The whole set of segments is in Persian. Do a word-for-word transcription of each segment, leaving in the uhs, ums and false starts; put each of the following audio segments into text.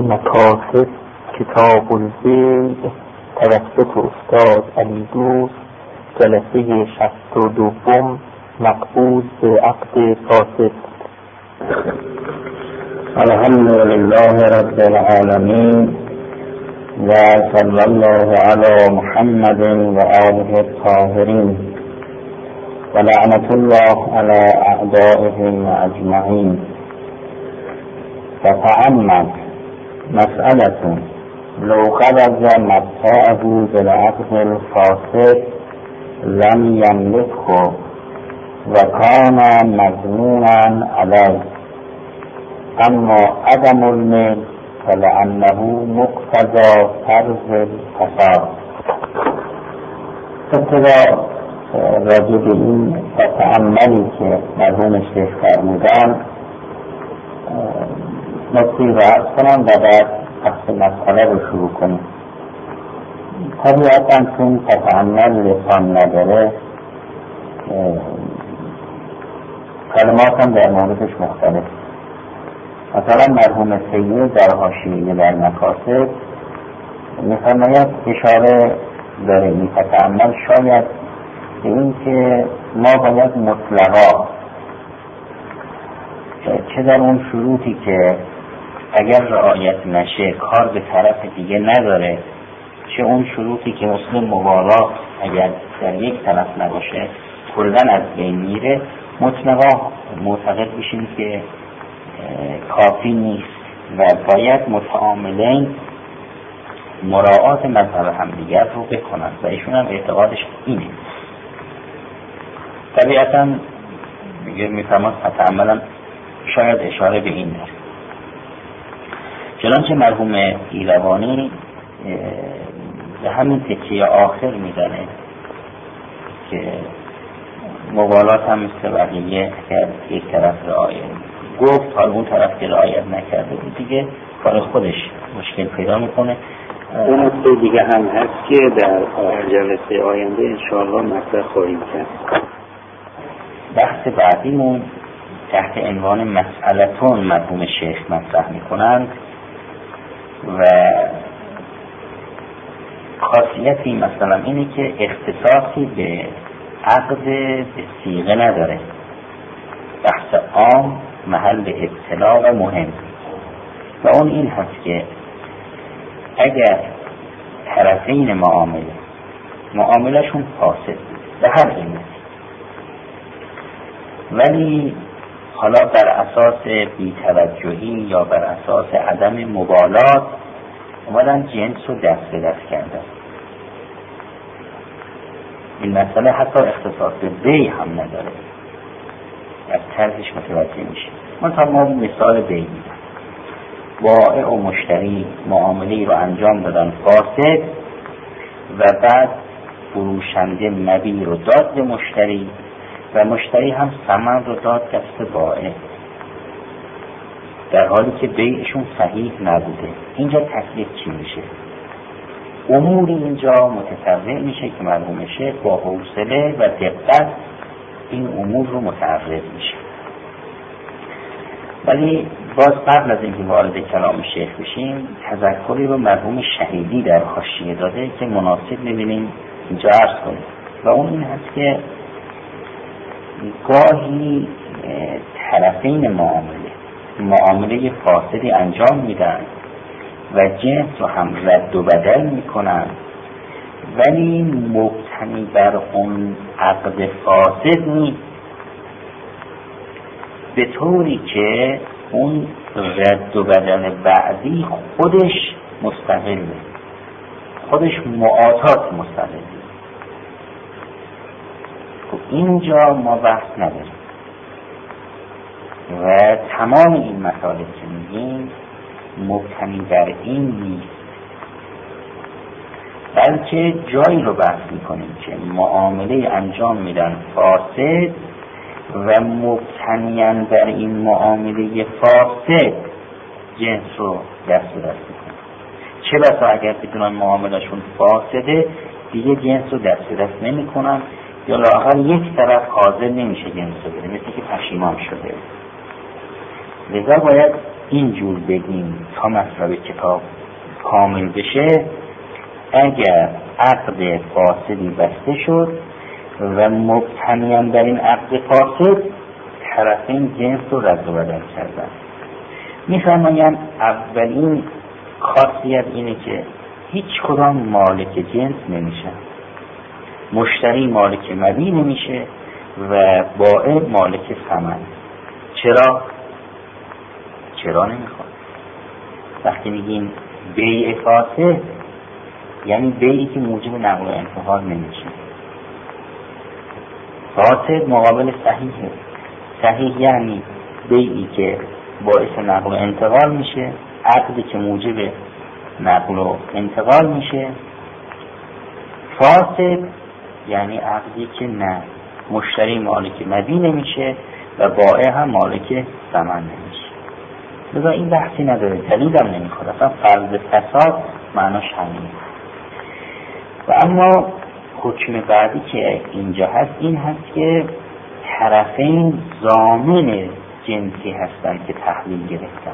مکاسب کتاب البیع توسط استاد علی دوست جلسه شصت و دوم مقبول به عقد فاسد. الحمد لله رب العالمین و صلی الله علی محمد و آله الطاهرین و لعنت الله علی اعدائهم اجمعین. فتعمد مسئلة لو قبض متاعه بالعقد الفاسد لم يملكه وكان مضمونا عليه، اما عدم الملك فلأنه مقتضى فرض الفساد. ابتدا راجع به این تأملی که مرحوم شیخ فرمودن نکته را عرض کنم و بعد بحث مسئله رو شروع کنیم. طبیعتاً چون تأمل لسان نداره کلمات هم در موردش مختلف. مثلا مرحوم سید در حاشیه در مکاسب می‌فرماید اشاره داره این تأمل شاید به این که ما باید مطلقا چه در اون شروطی که اگر رعایت نشه کار به طرف دیگه نداره، چه اون شروطی که مثل مبالغه اگر در یک طرف نباشه کلاً از بین میره، مطلقا معتقد بشیم که کافی نیست و باید متعاملین مراعات مذهب همدیگر رو بکنن و ایشون هم اعتقادش اینه. طبیعتاً میفهمم تأملم شاید اشاره به این داره. چنانچه مرحوم ایلوانی به همین تکیه آخر میزنه که مبالات هم مثل بقیه که یک طرف رعایت گفت، حال اون طرف که رعایت نکرده بود دیگه کار خودش مشکل پیدا میکنه. اون نکته دیگه هم هست که در جلسه آینده انشاءالله مطرح خواهیم کرد. بحث بعدیمون تحت عنوان مسئلتون مرحوم شیخ مطرح میکنند و خاصیتی مثلا اینه که اختصاصی به عقد به صیغه نداره، بحث عام محل ابتلا و مهم و اون این هست که اگر طرفین معامله معاملهشون فاسد به هر قیمت، ولی حالا بر اساس بی‌توجهی یا بر اساس عدم مبالات اومدن جنس رو دست به دست کردن، این مسئله حتی اختصاص به بیع هم نداره، از طرحش متوجه میشه. مثلا ما مثال بیع میدن، بائع و مشتری معامله رو انجام دادن فاسد و بعد فروشنده مبیع رو داد به مشتری و مشتری هم ثمن رو داد دست بائع، در حالی که بیعشون صحیح نبوده. اینجا تکلیف چی میشه؟ اموری اینجا متفرع میشه که مرحوم شیخ با حوصله و دقت این امور رو متعرض میشه. ولی باز قبل از اینکه وارد کلام شیخ بشیم تذکری رو مرحوم شهیدی در حاشیه داده که مناسب میبینیم اینجا عرض کنیم و اون این هست که گاهی طرفین معامله معامله فاسدی انجام میدن و جنس رو هم رد و بدل میکنن، ولی مبتنی بر اون عقد فاسد نیست، به طوری که اون رد و بدل بعدی خودش مستقله، خودش معاطات مستقله. اینجا ما بحث نداریم و تمام این مسائل که میگیم مبتنی بر این نیست، بلکه جایی رو بحث میکنیم که معامله انجام میدن فاسد و مبتنیان بر این معامله فاسد جنس رو دست به دست میکنن. چه بسا اگر بدونن معاملهشون فاسده دیگه جنس رو دست به دست نمیکنن یا لااقل یک طرف حاضر نمیشه جنس رو بده، مثل که پشیمان شده. لذا باید اینجور بگیم تا مطلب کتاب کامل بشه، اگر عقد فاسدی بسته شد و مبتنیان در این عقد فاسد طرفین جنس رو رد و بدل کردن. میفرمایند اولین خاصیت اینه که هیچ کدام مالک جنس نمیشه، مشتری مالک مبیع نمیشه و بائع مالک ثمن. چرا؟ چرا نمیخواد؟ وقتی میگیم بیع فاسد یعنی بیعی که موجب نقل و انتقال نمیشه. فاسد مقابل صحیحه. صحیح یعنی بیعی که باعث نقل و انتقال میشه، عقدی که موجب نقل و انتقال میشه. فاسد یعنی عقدی که نه، مشتری مالک مبیع نمیشه و بائع هم مالک ثمن نمیشه. لذا این بحثی نداره، دلیل هم نمیخواد، اصلا فرض فساد معناش همینه. و اما حکم بعدی که اینجا هست این هست که طرفین ضامن جنسی هستند که تحویل گرفتن.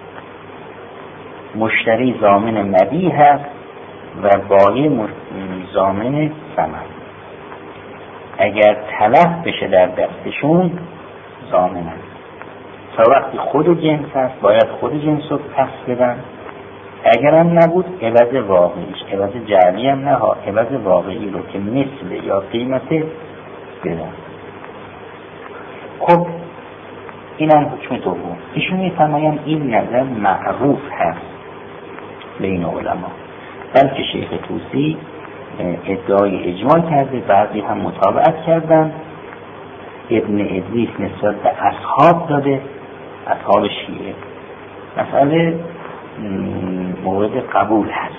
مشتری ضامن مبیع هست و بائع ضامن ثمن. اگر تلف بشه در دستشون ضامن هست. تا وقتی خود جنس هست باید خود جنس رو پس بدن. اگر هم نبود عوض واقعیش، عوض جعلی هم نه ها، عوض واقعی رو که مثل یا قیمت بدن. خب این هم حکم دوم. ایشون میفرمایند این نظر معروف هست بین علما، بلکه شیخ طوسی ادعای اجماع کرده، بعضی هم متابعت کردن. ابن ادریس نسبت به اصحاب داده، اصحاب شیعه. مسئله مورد قبول هست.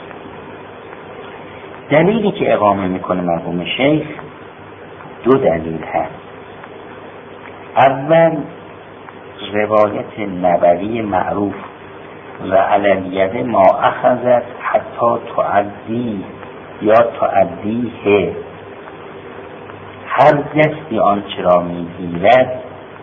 دلیلی که اقامه میکنه مرحوم شیخ دو دلیل هست. اول روایت نبوی معروف و علیت ما اخذت حتی تعدی یا تعدیه، هر دستی آنچه را میگیرد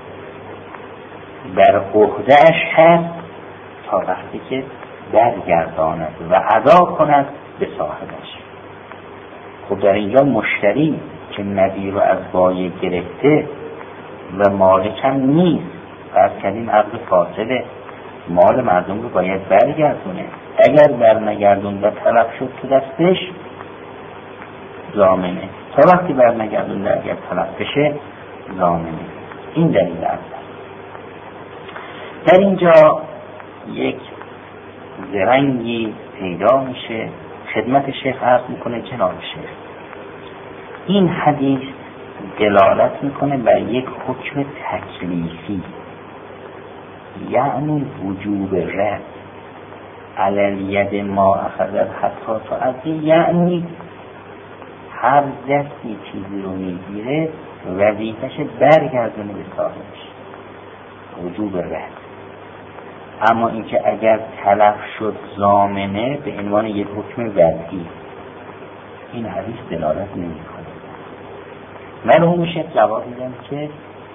در عهده‌اش هست تا وقتی که برگرداند و ادا کند به صاحبش. خب در اینجا مشتری که مبیع رو از بایع گرفته و مالک هم نیست، فرض کردیم عقد فاسده، مال مردم رو باید برگردونه. اگر برنگردون و تلف شد تو دستش ضامنه، تا وقتی برنگردون اگر تلف بشه ضامنه. این دلیل اول. در اینجا یک زرنگی پیدا میشه، خدمت شیخ عرض میکنه جناب شیخ این حدیث دلالت میکنه بر یک حکم تکلیفی، یعنی وجوب رد علی ید ما اخذت حتی تعدی، یعنی هر دستی چیزی رو میگیره وظیفش برگردونه به صاحبش، وجوب رد. اما اینکه اگر تلف شد ضامنه به عنوان یک حکم وضعی، این حدیث دلالت نمیکنه. مرحوم شیخ جواب میدن که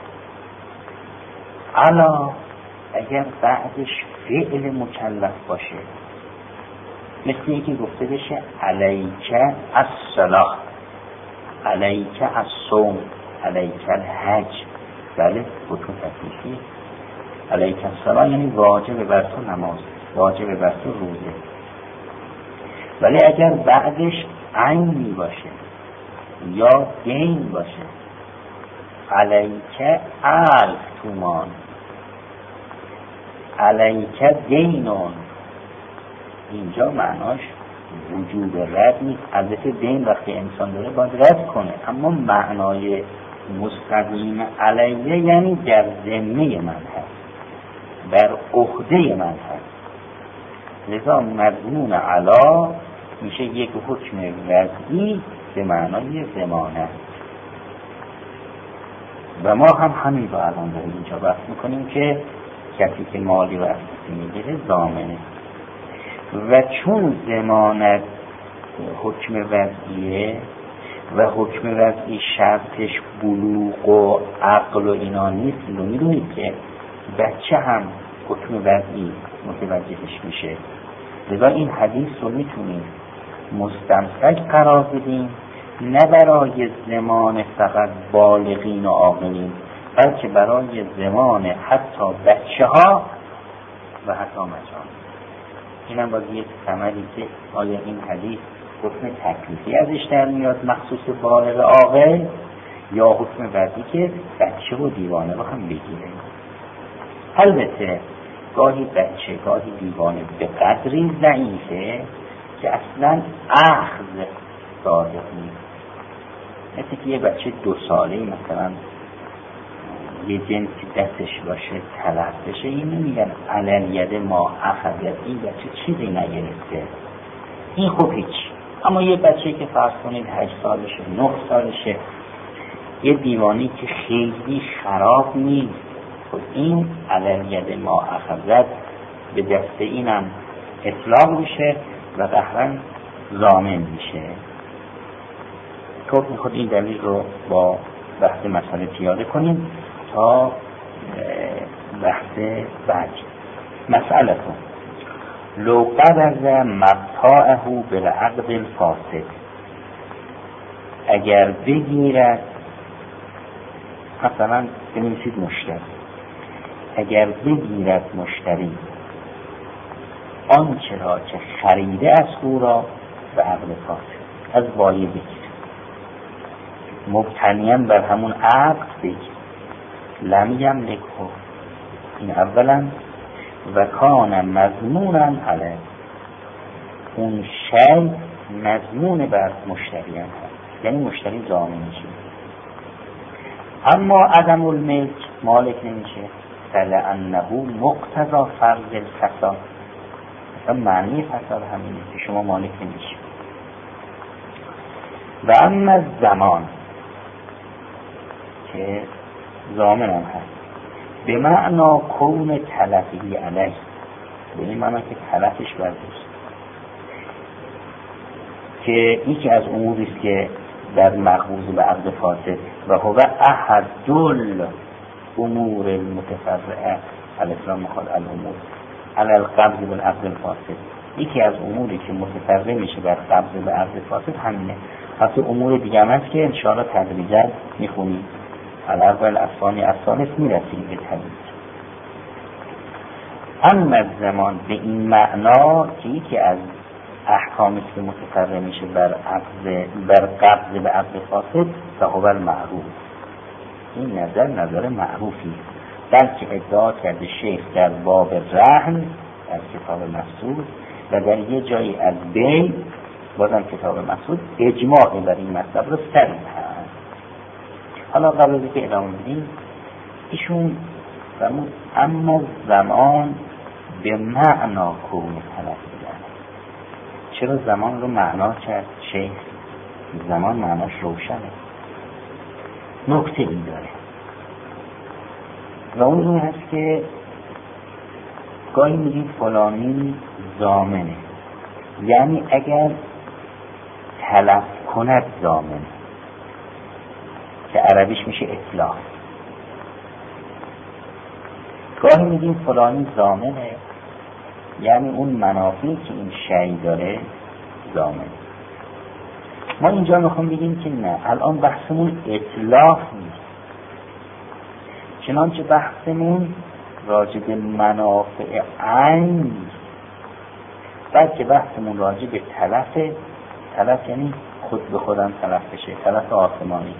علا اگر بعدش فعل مکلف باشه، مثل یکی گفته بشه علیکه الصلاة، علیکه الصوم، علیکه الحج، بله حکم تکلیفی. علیکه الصلاة یعنی واجب بر تو نماز، واجب بر تو روزه. ولی اگر بعدش عینی باشه یا دین باشه، علیکه الف تومان، علیکه دینون، اینجا معناش وجوب رد نیست. البته دین وقتی انسان داره باید رد کنه، اما معنای مستقیم علیه یعنی در ذمه من هست، بر عهده من هست. لذا مضمون علا میشه یک حکم وضعی به معنای ضمانت. و ما هم همین رو الان داریم اینجا بحث میکنیم که کسی که مالی رو از کسی میگیره ضامنه. و چون ضمانت حکم وضعیه و حکم وضعی شرطش بلوغ و عقل و اینا نیست، رو میدونید که بچه هم حکم وضعی متوجهش میشه. لذا این حدیث رو میتونیم مستمسک قرار بدیم، نه برای زمان فقط بالغین و عاقلین، بلکه برای زمان حتی بچه ها و حتی مجان. اینم باز یک ثمری که آیا این حدیث حکم تکلیفی ازش در میاد مخصوص بالغ عاقل، یا حکم وضعی که بچه و دیوانه رو هم بگیره. البته گاهی بچه گاهی دیوانه به قدری ضعیفه که اصلا اخذ صادق نیست. مثل که یه بچه دو ساله مثلا یه جنسی دستش باشه تلف بشه، این نمیگن علل یده ما اخذت، این بچه چیزی نگرفته، این خوب هیچ. اما یه بچه که فرض کنید هشت سالشه، نه سالشه، یه دیوانی که خیلی خراب نیست، خب این علل یده ما اخذت به دست اینم اطلاق میشه و قهرن ضامن میشه. خب میخواد این دلیل رو با بحث مسئله پیاده کنیم تا بحث بعد. مسئله کن لو قبض مقطاعه بالعقد الفاسد، اگر بگیرد، مثلا بنویسید مشتری، اگر بگیرد مشتری آنچه را که خریده از او را به عقد فاسد، از بایع بگیرد، مبتنیاً بر همون عقد بگیرد، لم یملکه، این اولا، و کان مضمونا علیه، اون شی مضمون بر مشتری هم هست، یعنی مشتری ضامن میشه. اما عدم الملک، مالک نمیشه، فلانه مقتضی فرض الفساد، مثلا معنی فساد همینه که شما مالک نمیشه. و اما زمان که ضامن هم هست، به معنا کون تلفی علیه، به این معنا که تلفش برزیست، که یکی از اموریست که در مقبوض به عقد فاسد و هو احد دل امور المتفرعه الاسلام مخال الامور علی القبض بالعقد الفاسد، یکی از اموری که متفرع میشه بر قبض به عقد فاسد همینه. حتی امور دیگه هم هست که انشاءالله تدریجا میخونیم، الاول افانی افسانس میرسیم به تدریج. اما زمان به این معنا که یکی از احکامی که متفرع میشه بر عقد بر قبض به عقد فاسد و هو المعروف، این نظر نظر معروفی، بلکه ادعا کرده شیخ در باب رهن در کتاب مسعود و در یه جایی از بی بازم کتاب مسعود اجماع بر این مطلب رو سریع هست. حالا قبل از که ادامه بدیم، ایشون فرمود اما زمان به معنا کون تلف بودن. چرا زمان رو معنا کرد شیخ؟ زمان معناش روشنه، نکته این داره و اون این هست که گاهی میگیم فلانی ضامنه، یعنی اگر تلف کند ضامنه، که عربیش میشه اطلاق. گاهی میگیم فلانی ضامنه، یعنی اون منافعی که این شیء داره ضامنه. ما اینجا میخوام بگیم که نه، الان بحثمون اطلاق نیست، چنانچه بحثمون راجع به منافع عین نیست، بلکه بحثمون راجع به تلف، تلف یعنی خود به خودم تلف بشه، تلف آسمانی،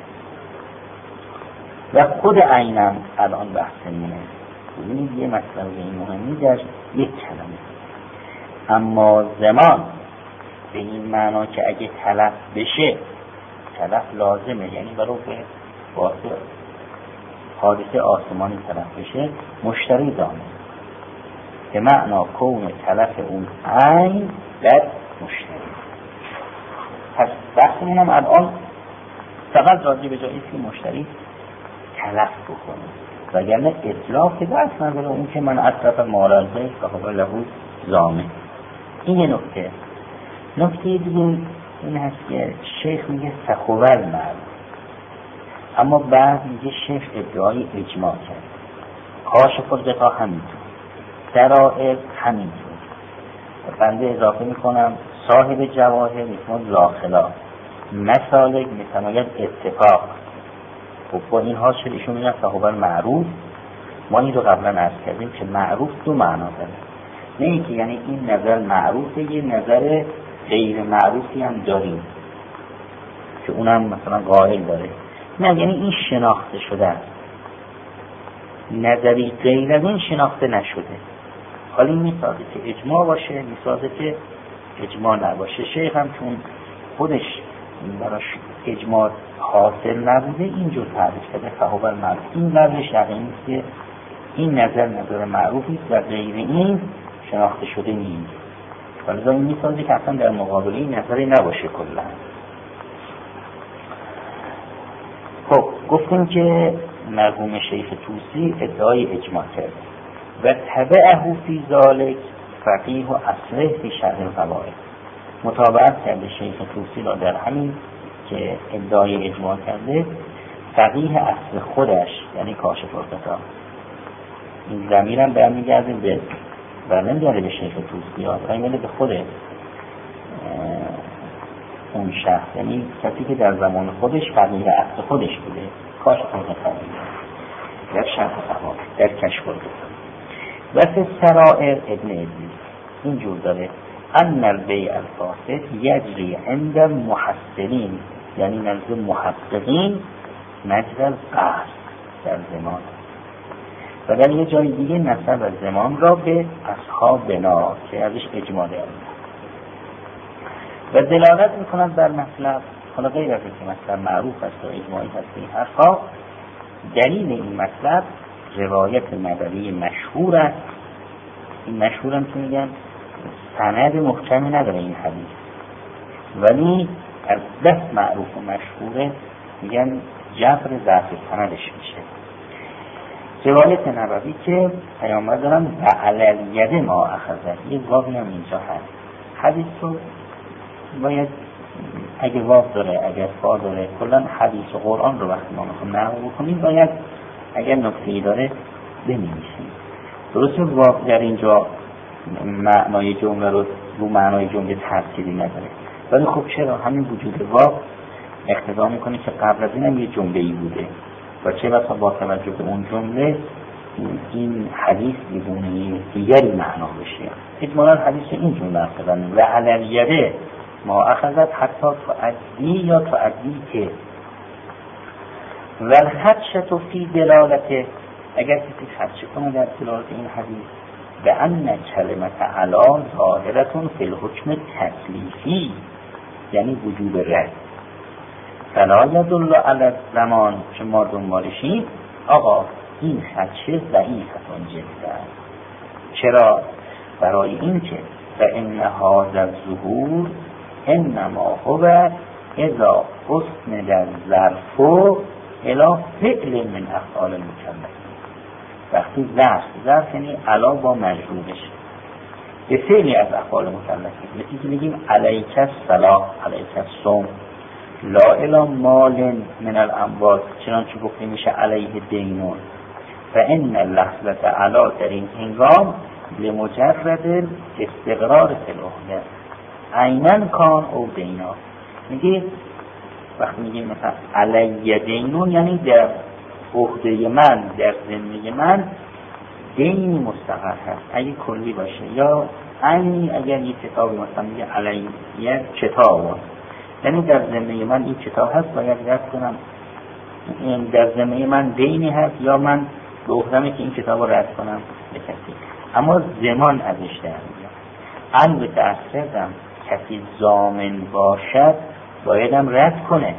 و خود عینم الان بحثمونه. ببینید یه مسئله مهمی در یک کلمه. اما زمان به این معنا که اگه تلف بشه، تلف لازمه، یعنی برای که واسه حادثه آسمانی تلف بشه، مشتری ضامن، به معنا کون تلف اون عین در مشتری. پس بحثمون هم الان فقط راجع به جایی که مشتری تلف بکنه، وگرنه اطلاق که بحث نداره، اون که من اطلاف مالازه و خب لهو ضامن. این یه نکته. نکته دیگه این هست که شیخ میگه سخوور مرد، اما بعد میگه شیخ ادعای اجماع کرد، کاش فرقتا همینطور. سرائر همینطور. بنده اضافه میکنم صاحب جواهر میتواند لاخلا، مسالک میتواند اتفاق. خب با این ها شد ایشون میگن صحابه معروف. ما این رو قبلا عرض کردیم که معروف دو معنا داره، نه اینکه یعنی این نظر معروفه یه نظر غیر معروفی هم داریم که اونم مثلا قائل داره، نه یعنی این شناخته شده است، نظری غیر از این شناخته نشده. حالا این میسازه که اجماع باشه، میسازه که اجماع نباشه. شیخ هم چون خودش براش اجماع حاصل نبوده اینجور تعریف کرده صحابه معروف. این قبلش یقین نیست که این نظر نظر معروفی و غیر این شناخته شده نیست. حالا این میسازه که اصلا در مقابل این نظری نباشه کلا. خب گفتیم که مرحوم شیخ طوسی ادعای اجماع کرد و تبعه فی ذالک فقیه و اصله فی شرح القواعد. متابعت کرده شیخ طوسی را در همین که ادعای اجماع کرده فقیه اصل خودش یعنی کاشف الغطا. این ضمیرم برمیگرده به برنمیگرده به شیخ طوسی ها، برمیگرده به خود اون شخص، یعنی کسی که در زمان خودش فقیه اصل خودش بوده، کاشف الغطا در شرح القواعد در کشف الغطا. و فی السرائر ابن ادریس اینجور داره ان البیع الفاسد یجری عند المحسنین، یعنی نزد محققین مجرى القهر در زمان. و در یه جای دیگه نسب از زمان را به اصحاب بنا که ازش اجماع داره و دلالت میکنند بر مطلب. حالا غیر از که مطلب معروف است و اجماعی هست این حرفا، دلیل این مطلب روایت نبوی مشهور است. این مشهور هم که میگن سند محکمی نداره این حدیث، ولی از بس معروف و مشهوره میگن جبر ضعف سندش میشه. روایت نبوی که پیامبر دارن و علیه ما اخذت، یه واقعی هم اینجا هست. حدیث رو باید اگه واقع داره اگر فا داره کلن حدیث و قرآن رو وقتی ما میخوام نقل بکنیم باید اگر نکته‌ای داره بنویسیم. درسته واقع در اینجا معنای جمله رو رو معنای جمله تفسیری نداره، ولی خب چرا همین وجود واقع اقتضا میکنه که قبل از این هم یه جمله‌ای بوده و چه بسا با توجه به اون جمله این حدیث بیگونه دیگری معنا بشه. اجمالا حدیث این جمله اخذن و علیه ما اخذت حتی تعدی یا تعدی که و الحدشت فی دلالته، اگر کسی خدشه کنه در دلالت این حدیث به ان کلمت علا ظاهرتون فی الحکم تکلیفی، یعنی وجوب رد. فلا یدل علی زمان که ما دنبالشیم آقا این خدشه ضعیفتون جدا. چرا؟ برای این که فان هذا الظهور انما هو اذا اسند الظرف الى فعل من افعال المکلف. وقتی ظرف ظرف یعنی علا با مجرورش به فعلی از افعال مکلفین، مثل که میگیم علیک الصلاة علیک الصوم لا الی مال من الاموال، چنانچه گفته میشه علیه دینون و ان لفظة علا در این هنگام لمجرد استقرار فی العهده عیناً کان او دینا. میگه وقتی میگیم مثلا علیه دینون یعنی در عهده من در ذمه من دینی مستقر هست اگه کلی باشه، یا عینی اگر یک کتابی مثلا میگه علیه کتاب یعنی در ذمه من این کتاب هست باید رد کنم، این در ذمه من دینی هست یا من به عهدمه که این کتاب رو رد کنم به کسی، اما زمان ازش در میاد. البته اصلا کسی ضامن باشد بایدم رد کنه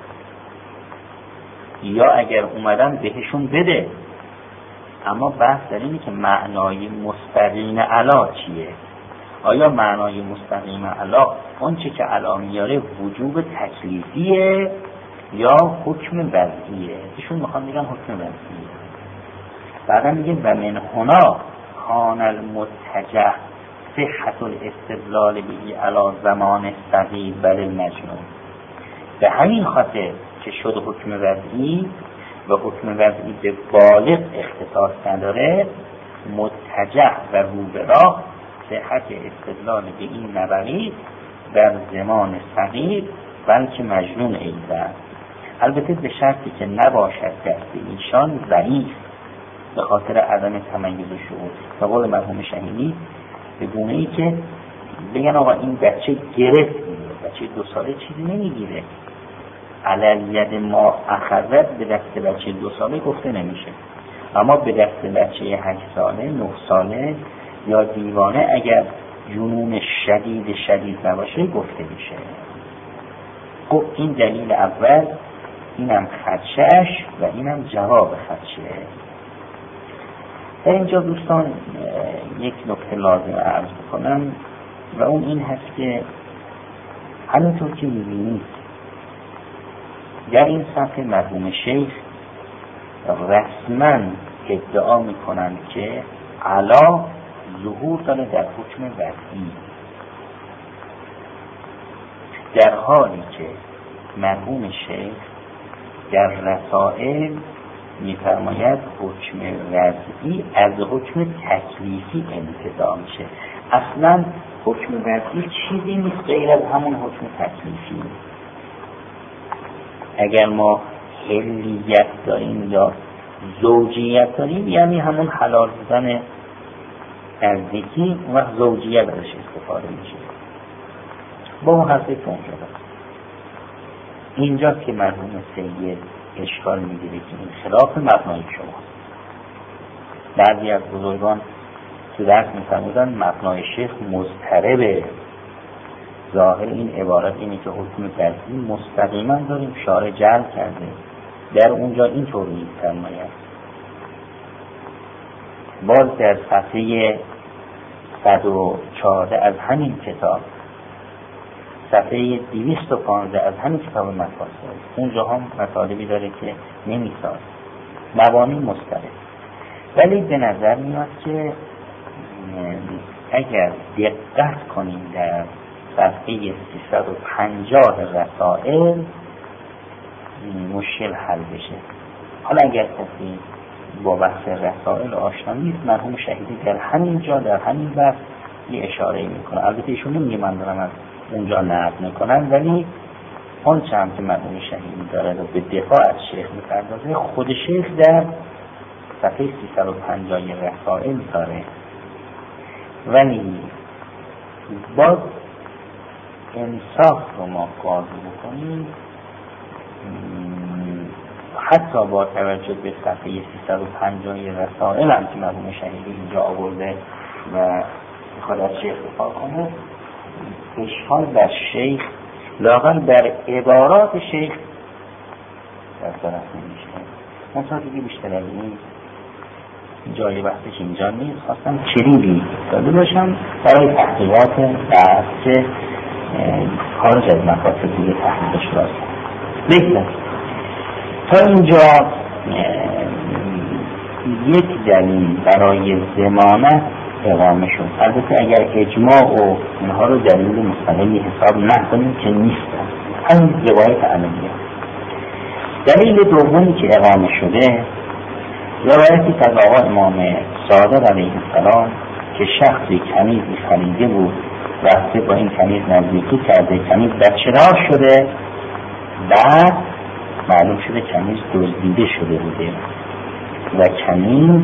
یا اگر اومدن بهشون بده. اما بحث در اینه که معنای مستقیم علا چیه؟ آیا معنای مستقیم علا اون چه که علا میاره وجوب تکلیفیه یا حکم وضعیه؟ ایشون میخوان میگن حکم وضعیه. بعدا میگه و من هنا کان المتجه صحت الاستدلال به علا زمان صغیر بل المجنون. به همین خاطر که شد حکم وضعی و حکم وضعی به بالغ اختصاص نداره، متجه و رو به راه صحت استدلال به این نبوی در زمان صغیر بلکه مجنون ایزد، البته به شرطی که نباشد دست ایشان ضعیف به خاطر عدم تمیز شعور. به قول مرحوم شهیدی به گونه ای که بگن آقا این بچه گرفت، بچه دو ساله چیزی نمیگیره، علالید ما اخذت به دست بچه دو ساله گفته نمیشه، اما به دست بچه هشت ساله، نه ساله یا دیوانه اگر جنون شدید شدید نباشه گفته میشه. خب این دلیل اول، اینم خدشهش و اینم جواب خدشه. در اینجا دوستان یک نکته لازم عرض بکنم و اون این هست که همینطور که میبینید در این صفحه مرحوم شیخ رسما ادعا میکنند که علا ظهور داره در حکم وضعی، در حالی که مرحوم شیخ در رسائل میفرماید حکم وضعی از حکم تکلیفی انتزاع میشه. اصلا حکم وضعی چیزی نیست غیر از همون حکم تکلیفی. اگر ما حلیت داریم یا زوجیت داریم یعنی همون حلال بودن نزدیکی و زوجیت ازش استفاده میشه. با اون حرفی که اونجا دارم اینجا که مرحوم سید اشکال میگیره که این خلاف مبنای شماست. بعضی از بزرگان تو درس میفرمودن مبنای شیخ مضطربه. ظاهر این عبارت اینه که حکم وضعی مستقیما داریم شارع جعل کرده، در اونجا اینطور میفرماید. باز در صفحه صد و چهارده از همین کتاب، صفحه دویست و پانزده از همین کتاب مفاصل، اونجا هم مطالبی داره که نمیساز مبانی مستقل. ولی به نظر میاد که اگر دقت کنیم در صفحه سیصد و پنجاه رسائل مشکل حل بشه. حالا اگر کسی با بحث رسائل آشنا نیست، مرحوم شهیدی در همین جا در همین بحث یه اشاره میکنه. البته ایشون نمیگه من دارم از اونجا نقل میکنن، ولی اون چند که مرحوم شهیدی داره و به دفاع از شیخ میپردازه خود شیخ در صفحه سیصد و پنجاه رسائل داره. ولی باز انصاف رو ما قاضی بکنیم، حتی با توجه به صفحه سیصد و پنجاه رسائل هم که مرحوم شهیدی اینجا آورده و میخواد از شیخ دفاع کنه، اشکال بر شیخ لااقل بر عبارات شیخ در طرف نمیشه. منطقه دیگه بیشتر از این جای بحثش اینجا نیست. خواستم کلیدی داده باشم برای تحقیقات بحث خارج از مقاصد دیگه تحقیقش لازم. بگذارم تا اینجا یک دلیل برای ضمانت اقامه شد. البته اگر اجماع و اینها رو دلیل مستقلی حساب نکنیم که نیستن، همین روایت عملیه. دلیل دومی که اقامه شده روایتی از آقا امام صادق علیه السلام که شخصی کنیزی خریده بود، رفته با این کنیز نزدیکی کرده، کنیز بچه‌دار شده، بعد معلوم شده کنیز دزدیده شده بوده و کنیز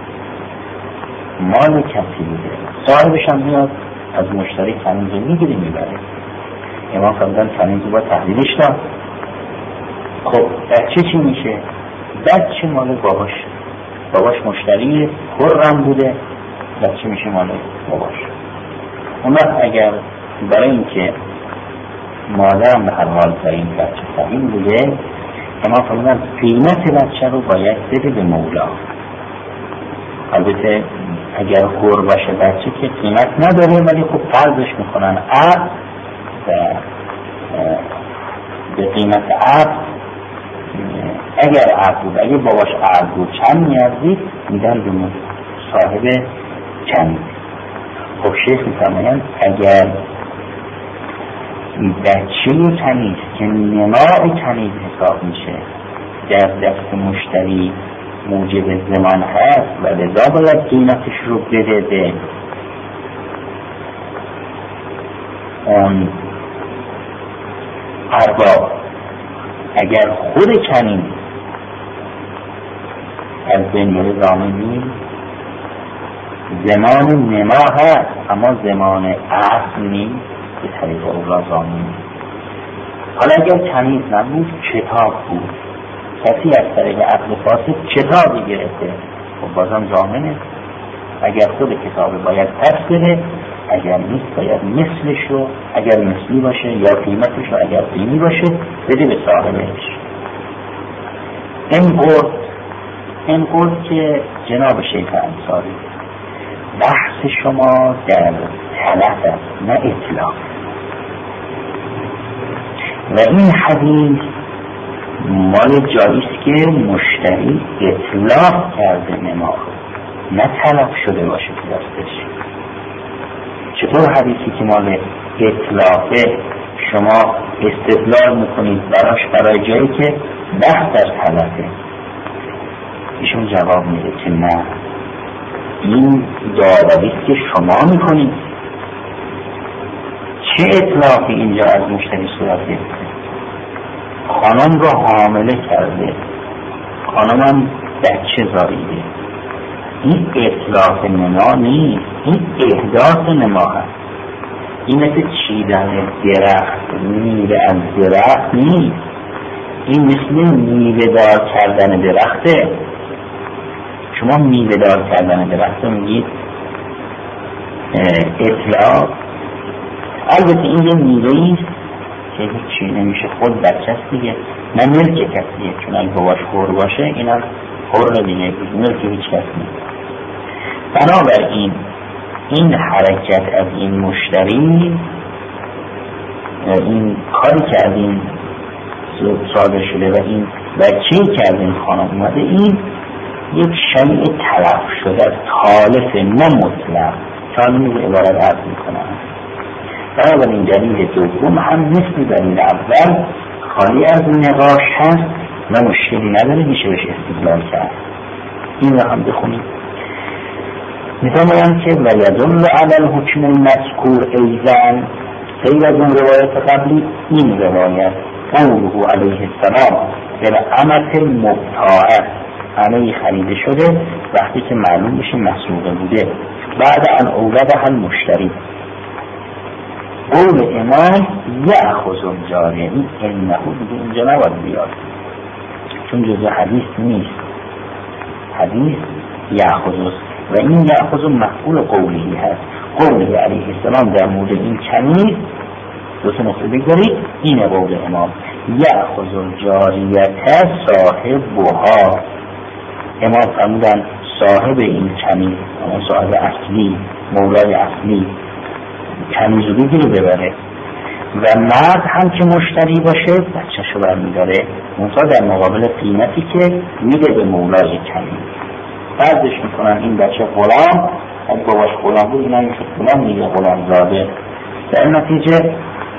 مال کسی بوده. صاحبش هم میاد از مشتری کنیز رو میگیره میبره. امام فرمودن کنیز رو با تحویلش داد. خب بچه چی میشه؟ بچه مال باباش، باباش مشتری خرم بوده، بچه میشه مال باباش. اون وقت اگر برای اینکه مادرم به هر حال در این بچه سبیل بوده، امام فرمودن قیمت بچه رو باید بده به مولا. البته اگر خور باشه بچه که قیمت نداره، ولی خب فرضش میکنن عبد و به قیمت عبد، اگر عبد بود، اگر باباش عبد بود چند میارزید میدن به صاحب چند. خب شیخ میفرمایند اگر بچه کنیز که نماع کنیز حساب میشه در دست مشتری موجب زمان هست و لذا باید قیمتش رو بده به اون ارباب. اگر خود چنین از بین بره زامن نیست، زمان نما هست اما زمان اصل نیست، به طریق اولا زامن. حالا اگر چنین نبود کتاب بود، کسی از طریق عقل فاسد کتابی گرفته، خب بازم زامنه. اگر خود کتاب باید پس بده، اگر نیست باید مثلش رو، اگر مثلی باشه یا قیمتش رو اگر قیمی باشه بده به صاحبش. این قرد این قرد که جناب شیخ انصاری بحث شما در طلب است نه اطلاق، و این حدیث مال جاییست که مشتری اطلاق کرده نما نه طلب شده باشه که دستش. چطور حدیثی که مال اطلاقه شما استدلال میکنید براش برای جایی که بحث در طلبه؟ ایشون جواب میده که نه، این داوریست که شما میکنید. چه اطلاقی اینجا از مشتری صورت گرفته؟ خانم رو حامله کرده، خانم هم بچه زاییده. این اطلاق نما نیست، این احداث نما هست. این مثل چیدن درخت، میوه از درخت نیست، این مثل میوه دار کردن درخته. شما میوه دار کردن درخته میگید اطلاق. البته این یه میوه‌ای است که هیچی نمیشه، خود بچه است دیگه، نه ملک کسیه، چون اگه باباش خور باشه این هم خور دیگه، ملک هیچ کس نیست. بنابراین این حرکت از این مشتری، این کاری که از این صادر شده و این بچه‌ای که از این خانم اومده، این یک شیء طلب شده از طالف نه مطلق. چون این عبارت عرض میکنم. بنابراین دلیل دوم هم مثل دلیل اول خالی از نقاش هست و مشکلی نداره، میشه بهش استدلال کرد. این رو هم بخونید. می‌فرمایند که ولیدل علی الحکم المذکور ایضا، غیر از اون روایت قبلی این روایت قوله علیه السلام بالامة المبتاعة، علیه خریده شده وقتی که معلوم بشه مسروقه بوده، بعد ان اولدها المشتری. قول امام یأخذ الجاریه، این انه دیگه اینجا نباید بیاد چون جزء حدیث نیست. حدیث یأخذ و این یأخذ مفعول قولی هست. قولی علیه السلام در مورد این کنیز دو تا نقطه بگذارید، این قول امام یأخذ الجاریه صاحبها. امام فرمودن صاحب این کنیز، اما صاحب اصلی، مولای اصلی کنیز رو بگیره ببره، و مرد هم که مشتری باشه بچه شو برمیداره، منطقه در مقابل قیمتی که میده به مولای کنیز. فرضش میکنن این بچه غلام، اگه باباش غلام بود این هم میشد غلام، میگه غلام زاده، در نتیجه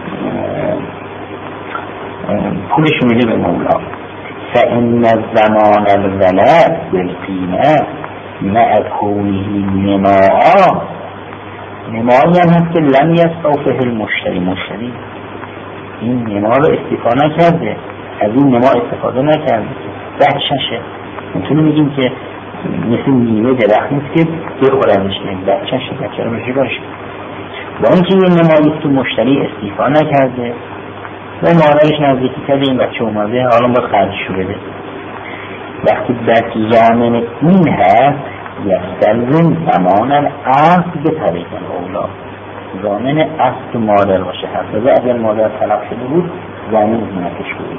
پولش میده به مولا. فإن زمان الولد بالقیمه مع کونه نماء، نمایی هم هست که لم یستوفه المشتری، مشتری این نما رو استفاده نکرده، از این نما استفاده نکرده، بچهشه. میتونیم میگیم که مثل میوه درخت نیست که بخورنش، بچهشه، بچه رو بشه باشه. با اینکه این نمایی که مشتری استفاده نکرده و مادرش نزدیکی کرده این بچه اومده، حالا باید خرجشو بده. وقتی بچه زامن این هست یستلزم زمان العقد به طریق اولا، زامن عقد مادر باشه هست. و اگر مادر طلب شده بود زامن زمینتش بود.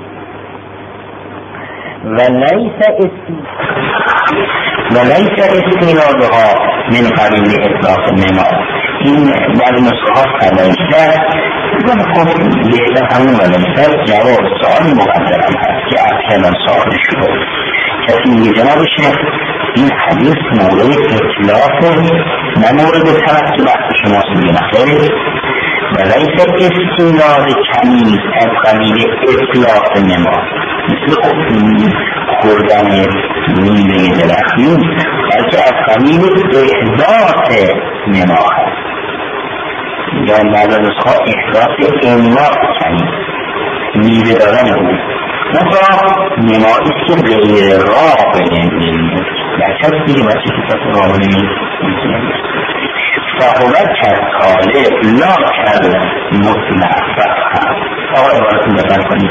و لیس استی و لیس استیلادها من قبیل اطلاق نما. این بعد نسخه ها فرمایشتر و خب بهتر همون ولمتر جواب سوال مقدرم هست که اصلا سوال شد. کسی میگه جناب شیخ این حدیث مورد اطلاق نه مورد طلب که وقت شماست، میگه نخیر و لیس استیلاد کنیز از قبیل اطلاق نما، مثل خوردن میوه درخت نیست، بلکه از قبیل احداث نما هست، یا بعض نسخه احداث انواع کنید میوه دادن او. مثلا نماییست که غیر رابع نمیده در کسی دیگه بچه که کسی رابع نمیده فهوت کرد طالب لا کرد مطلق فهم. آقا عبارتون بطر کنید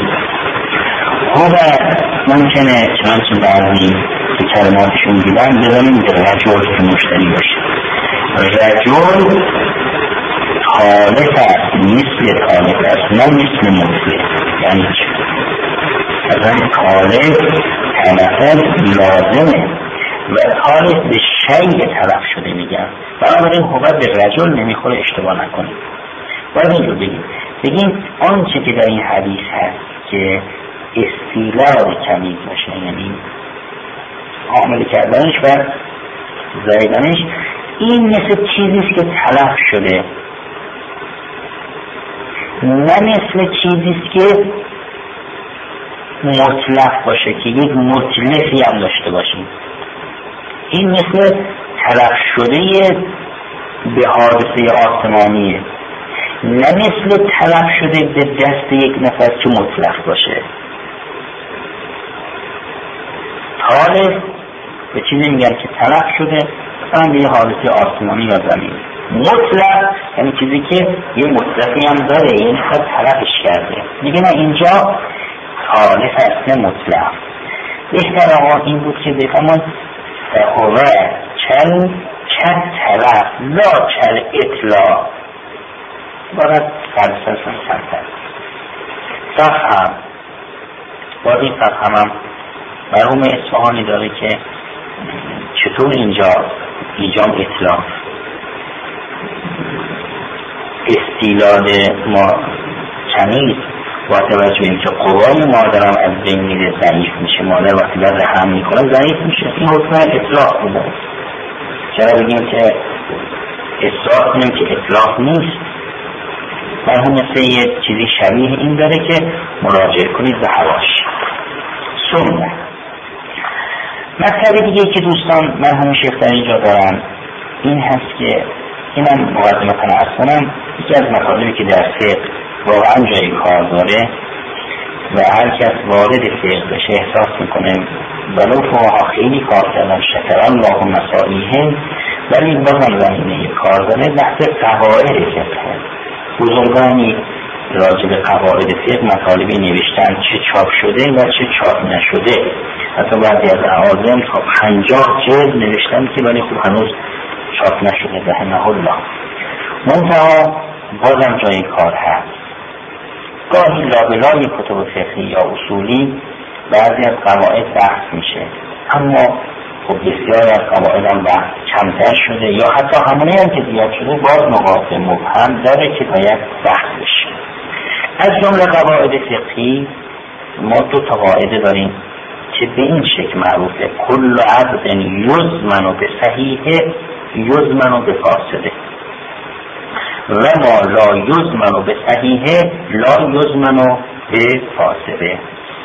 هوت ممکنه چنانچه بعضی که کلماتشون دیدن بزنیم در رجل که مشتری باشه. رجل طالب است، مثل طالب است، نه مثل مطلق. یعنی چه؟ اصلا طالب تلفظ لازمه و طالب به شیء طرف شده میگن، بنابراین هوت به رجل نمیخوره، اشتباه نکنید. باید این رو بگیم بگیم آنچه که در این حدیث هست که استیلال کمید باشه، یعنی عامل کردنش و زایدنش، این مثل چیزیست که تلف شده، نه مثل چیزیست که مطلق باشه که یک مطلقی هم داشته باشیم. این مثل تلف شده به حادثه آسمانیه، نه مثل تلف شده به دست یک نفر که مطلق باشه. طالب به چیزی میگن که تلف شده مثلا به یه حادثه آسمانی یا زمین. مطلق یعنی چیزی که یه مطلقی هم داره، این خود تلفش کرده. میگه نه اینجا طالب هست مطلق. بهتر آقا این بود که بفهمون فهوه چل چل تلف لا چل اطلاع باید فلسفه سمتر فهم. باید این فهم هم مرحوم اصفهانی داره که چطور اینجا ایجام اطلاع استیلال ما چنیست با توجه این که قوای مادرم از بین میره، ضعیف میشه، مادر وقتی بعد هم میکنه ضعیف میشه. این حکم اطلاق بوده. چرا بگیم که اصلاح کنیم که اطلاق نیست؟ مرحوم مثل یه چیزی شبیه این داره که مراجعه کنید به حواش. سنت مطلب دیگه که دوستان مرحوم شیخ در اینجا دارن این هست که اینم مقدمه کنم از کنم یکی از مطالبی که در فقه واقعا جای کار داره و هر کس وارد فقه بشه احساس میکنه ولو فقها خیلی کار کردن شکر الله مسائیهم، ولی بازم زمینه کار داره بحث قواعد فقه. بزرگانی راجع به قواعد فقه مطالبی نوشتن چه چاپ شده و چه چاپ نشده، حتی بعضی از اعاظم تا پنجاه جلد نوشتن که ولی خوب هنوز چاپ نشده رحمه الله. منتها بازم جای کار هست. گاهی لابلای کتب فقهی یا اصولی بعضی از قواعد بحث میشه، اما خب بسیار از قواعد هم بحث کمتر شده یا حتی همونه هم که زیاد شده باز نقاط مبهم داره که باید بحث بشه. از جمله قواعد فقهی ما دو تا قاعده داریم که به این شکل معروفه: کل عقد یضمن به صحیح یضمن به فاسده و ما لا یضمن به صحیح لا یضمن به فاسده.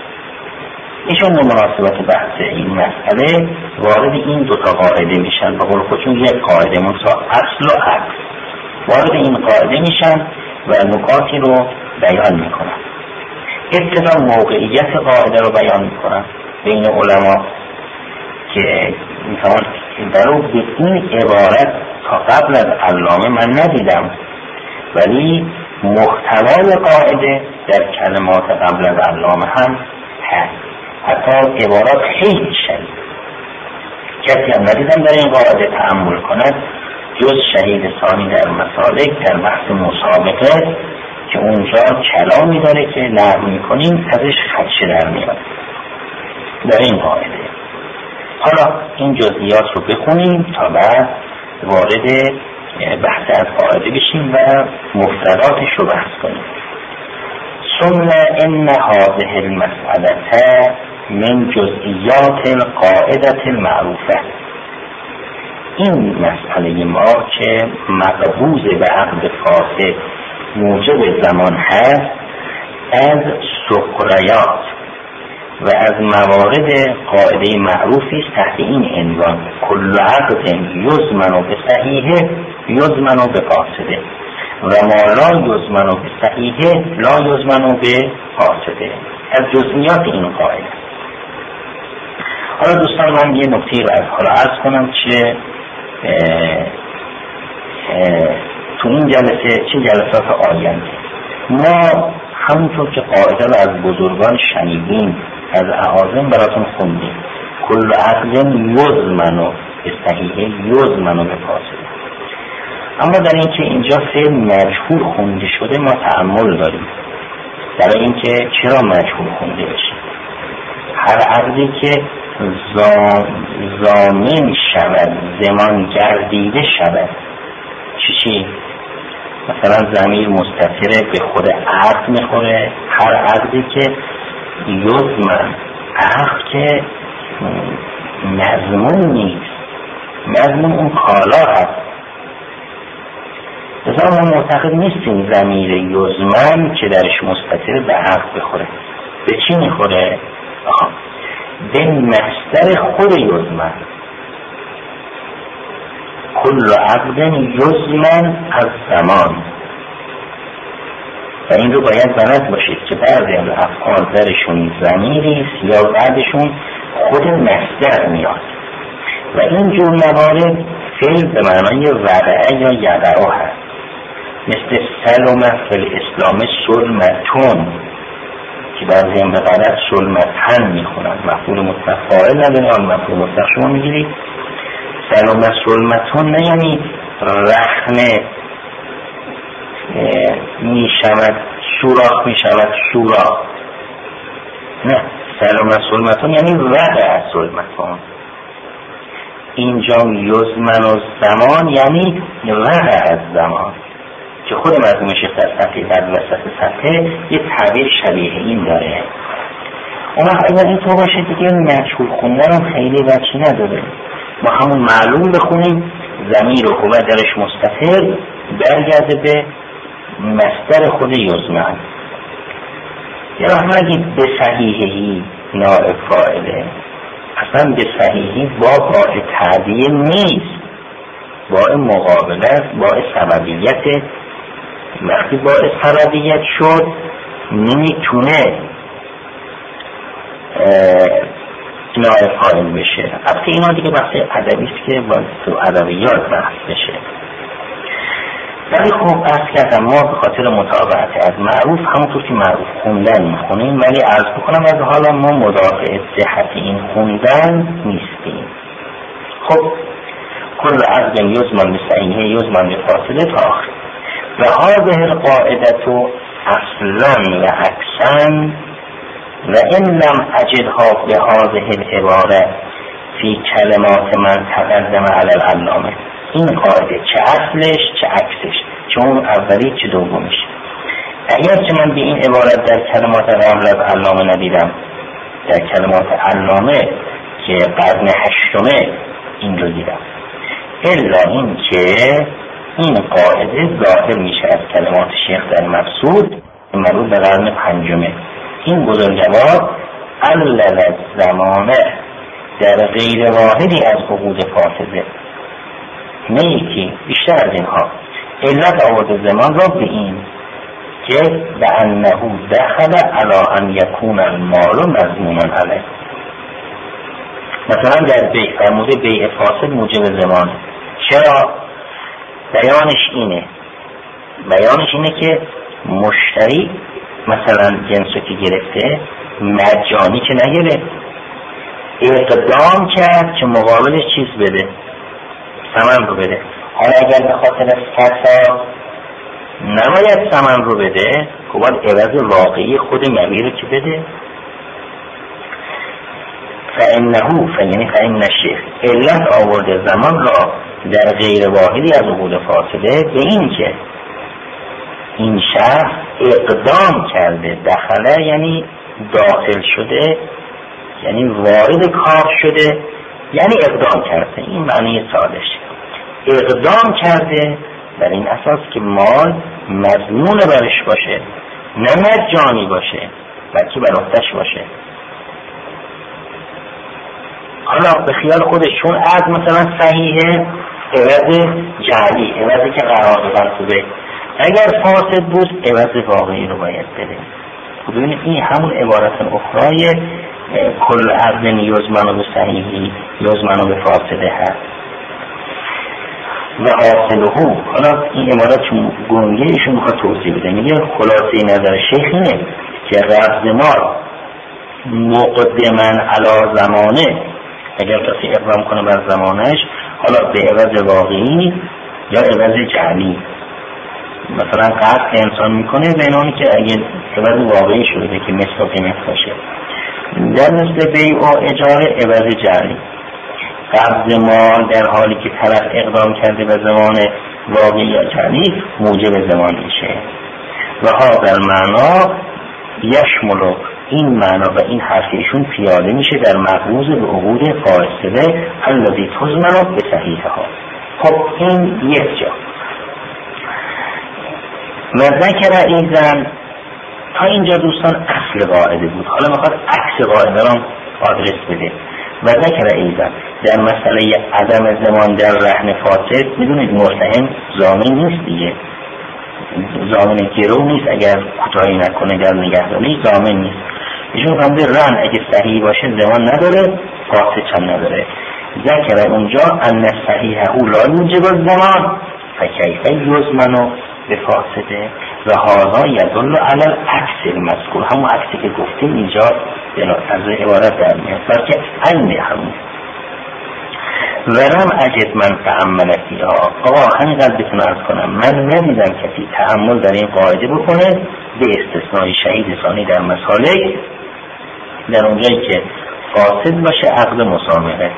ایشون به مناسبت بحث این مسئله وارد این دو تا قاعده میشن، به قول خودشون یک قاعده منصف اصل و عقل وارد این قاعده میشن و نکاتی رو بیان میکنن. ابتدا موقعیت قاعده رو بیان میکنن بین علما که میتوان درو به این عبارت تا قبل از علامه من ندیدم، ولی محتوای قاعده در کلمات قبل از علامه هم هست، حتی عبارات خیلی شدید. کسی هم ندیدم در این قاعده تأمل کند جز شهید ثانی در مسالک در بحث مسابقه که اونجا کلامی داره که نقل میکنیم ازش خدشه در میاد در این قاعده. حالا این جزئیات رو بخونیم تا بعد وارد بحث از قاعده بشیم و مفرداتش رو بحث کنیم. ثم ان هذه المسألة من جزئیات القاعده المعروفه. این مسئله ما که مقبوض به عقد فاسد موجب زمان هست از سخریات و از موارد قاعده معروفی است تحت این عنوان: کل عقد یضمن به صحیحه یضمن به فاسده و ما لا یضمن به صحیحه لا یضمن به فاسده. از جزئیات این قاعده. حالا دوستان من یه نکته رو از حالا عرض کنم که تو این جلسه چه جلسات آینده ما همونطور که قاعده رو از بزرگان شنیدیم از اعاظم براتون خوندیم: کل عقد یضمن به صحیحه یضمن به فاسده. اما در اینکه اینجا فعل مجهول خونده شده ما تأمل داریم برای اینکه چرا مجهول خونده بشه. هر عقدی که ضامن شود زمان گردیده شود چی چی؟ مثلا ضمیر مستتر به خود عقد میخوره. هر عقدی که یضمن، عقد که مضمون نیست، مضمون اون کالا هست. مثلا ما معتقد نیستیم ضمیر یضمن که درش مستتر به عقد بخوره. به چی میخوره؟ آه. به مصدر خود یضمن. کل عقد یضمن از زمان. و این رو باید بلد باشید که بعضی از افعال درشون ضمیری است یا بعدشون خود مصدر میاد و این جور موارد فعل به معنای وقعه یا یقعه هست. مثل سلمت فی الاسلام سلمتون که بعضی هم به غلط سلمتن میخونن، مفعول مطلق فاعل نداره، آن مفعول مطلق شما میگیرید. سلمت سلمتون نه یعنی رخنه میشود سوراخ میشود سوراخ، نه، سلمت سلمتون یعنی وقع سلمتون. اینجا یضمن و زمان یعنی وقع از زمان که خود مرحوم شیخ در صفحه در وسط صفحه یه تعبیر شبیه این داره. اون اگر این تو باشه دیگه مجهول خوندن خیلی بچی نداره. ما همون معلوم بخونیم ضمیر و هو درش مستتر برگرده به مصدر خود یضمن. یا رحمه اگه به صحیحی نائب فاعله، اصلا به صحیحی با باعث تعدیه نیست، باعث مقابلت، باعث سببیت. وقتی باعث سببیت شد نمیتونه نائب فاعل بشه. البته اینا دیگه بحث ادبی است که باید تو ادبیات بحث بشه. ولی خب اصل کردم ما به خاطر متابعت از معروف همونطور که معروف خوندن میخونیم، ولی عرض بکنم از حالا ما مدافع صحت این خوندن نیستیم. خب کل عقد یضمن به صحیحه یضمن به فاسده تا آخر. و هذه القاعده اصلا و عکسا و ان لم اجدها به هذه العباره فی کلمات من تقدم علی العلامه. این قاعده چه اصلش چه عکسش، چه اون اولی چه دومیش. اگر که من به این عبارت در کلمات قبل از علامه ندیدم، در کلمات علامه که قرن هشتمه این رو دیدم، الا این که این قاعده ظاهر میشه از کلمات شیخ در مقصود مربوط به قرن پنجمه. این بزرگوار علل زمانه در غیر واحدی از عقود فاسده، نه یکی، بیشتر از اینها، علت آورد زمان را به این که به انه دخل علی ان یکون المال مضمونا علیه. مثلا در بیع فرموده بیع فاسد موجب زمان. چرا؟ بیانش اینه بیانش اینه که مشتری مثلا جنسو که گرفته مجانی که نگرفت، اقدام کرد که مقابلش چیز بده، ثمن رو بده. حالا اگر به خاطر فساد نباید ثمن رو بده، که باید عوض واقعی خود مبیع رو که بده. فانه فیعنی فان الشیخ علت آورده زمان را در غیر واحدی از عقود فاسده به این که این شخص اقدام کرده، دخله یعنی داخل شده، یعنی وارد کار شده، یعنی اقدام کرده. این معنی سادش. اقدام کرده بر این اساس که مال مضمون برش باشه، نه مجانی باشه، بلکه بر عهده‌اش باشه. حالا به خیال خودشون از مثلا صحیحه عوض جعلی، عوضی که قرار دادن تو به، اگر فاسد بود عوض واقعی رو باید بده. ببینید این همون عبارت اخرای کل عقد یزمن به صحیحی یزمن به فاسده هست و حاصله. حالا این عبارت چون گنگه ایشون میخواد توضیح بده، میگه خلاصه نظر شیخ اینه که رفض ما مقدمن علی زمانه، اگر کسی اقدام کنه بر زمانش، حالا به عوض واقعی یا عوض جعلی، مثلا قطع انسان میکنه به اینانی که اگر عوض واقعی شده که مثل قیمت باشه، در مثل بیع و اجاره عوض جعلی. قبض مال در حالی که طرف اقدام کرده به زمان واقعی یا جعلی موجب زمان میشه. و ها در معنا یشملو، این معنا و این حرفیشون پیاده میشه در مقروض به عقود فاسده الذی تضمن به صحیحه ها. خب این یک جا. و ذکر ایزن، تا اینجا دوستان اصل قاعده بود، حالا میخواد عکس قاعده را آدرس بده. و ذکر ایزن در مسئله عدم زمان در رهن فاسد، میدونید مرتهن ضامن نیست دیگه، ضامن گرو نیست، اگر کوتاهی نکنه در نگهداری ضامن نیست. ایشون فهمده رهن اگه صحیح باشه زمان نداره، فاسد چند نداره. ذکر اونجا ان صحیحه لا یوجب الزمان فکیف یضمن به فاسده و هذا یدل علی العکس المذکور، همون عکسی که گفتیم اینجا از عبارت در میاد، بلکه عین همون. ولم اجد من تأمل فیها، آقا همینقدر بتون عرض کنم من ندیدم کسی تأمل در این قاعده بکنه به استثنای شهید ثانی در مسالک، در اونجایی که فاسد باشه عقد مسابقه.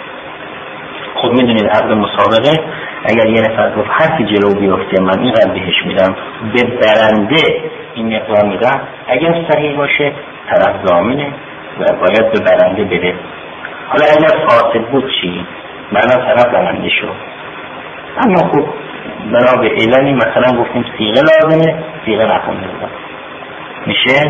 خب میدونید عقد مسابقه اگر یه نفر گفت حرفی جلو بیفته من اینقدر بهش میدم، به برنده این مقدار میدم، اگر صحیح باشه طرف ضامنه و باید به برنده بده. حالا اگر فاسد بود چی؟ معنا طرف برنده شد. اما خب بنا به علمی مثلا گفتیم صیغه لازمه، صیغه نخونده بودم، میشه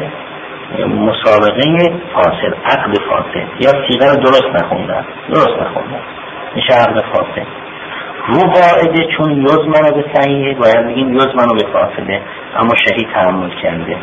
مسابقه فاسد، عقد فاسد، یا صیغه رو درست نخوندن درست نخوندن میشه عقد فاسد. رو قاعده چون یزمن به صحیحه باید بگیم یزمن به فاسده، اما شهید تحمل کرده.